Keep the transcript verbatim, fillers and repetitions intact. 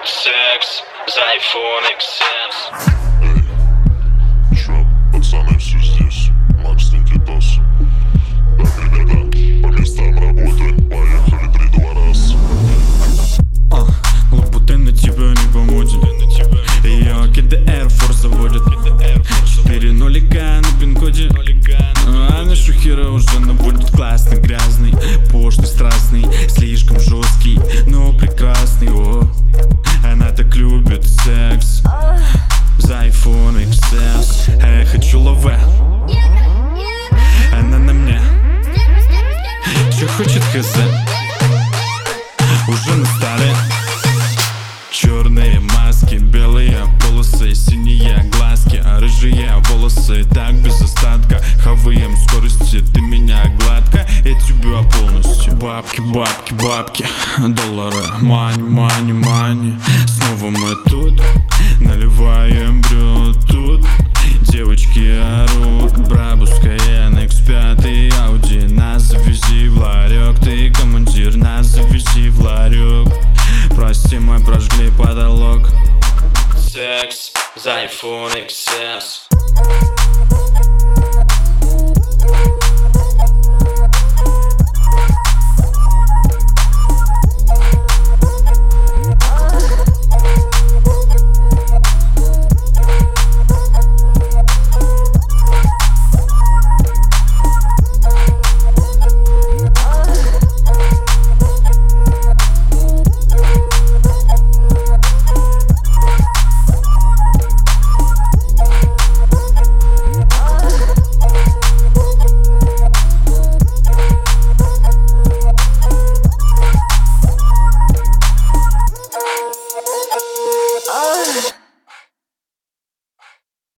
Секс за iPhone икс эс. Эй, чё, пацаны, все здесь, Макс Никитос. Так, ребята, по местам работаем, поехали, три, два, раз. А, лабуты на тебя не поможет. Ее КДР форс заводит. Четыре нолика на пин-коде. А на шухера уже будет классный, грязный, пошлый, страстный, слишком жесткий, но прекрасный. О, она так любит секс за iPhone икс эс. А я хочу лаве, она на мне. Че хочет хз? Уже на старе. Черные маски, белые полосы, синие глазки, а рыжие волосы. Так без остатка, хаваем скорости. Ты меня гладко, я тебя полностью. Бабки, бабки, бабки, доллары, мани, мани, мани. Снова мы тут, наливаем брют тут. Девочки орут, брабуская на икс пять Ауди. Нас завези в ларек, ты командир, нас завези в ларек. Прости, мы прожгли потолок. Секс за iPhone икс эс.